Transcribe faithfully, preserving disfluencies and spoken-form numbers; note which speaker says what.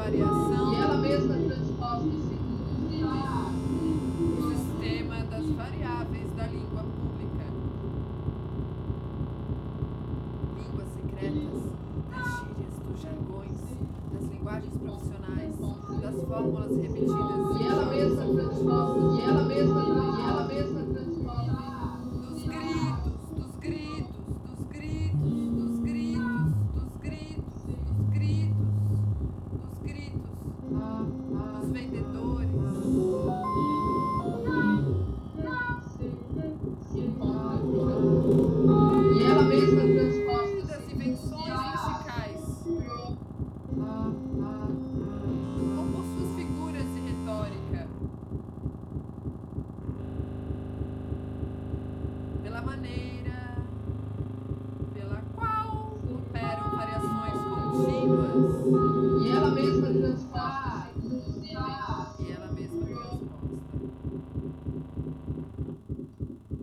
Speaker 1: variação.
Speaker 2: E ela mesma transposta segundo
Speaker 1: o sistema das variáveis da língua pública. Línguas secretas, das gírias, dos jargões, das linguagens profissionais, das fórmulas repetidas.
Speaker 2: E ela mesma transposta, e ela mesma, e ela mesma transposta
Speaker 1: dos gritos, dos gritos, dos gritos, dos gritos, dos gritos, dos gritos, dos gritos, dos vendedores.
Speaker 2: E ela mesma transposta
Speaker 1: das invenções lexicais, ou por suas figuras de retórica, pela maneira pela qual operam variações contínuas.
Speaker 2: E ela mesma transposta
Speaker 1: E ela mesma transposta.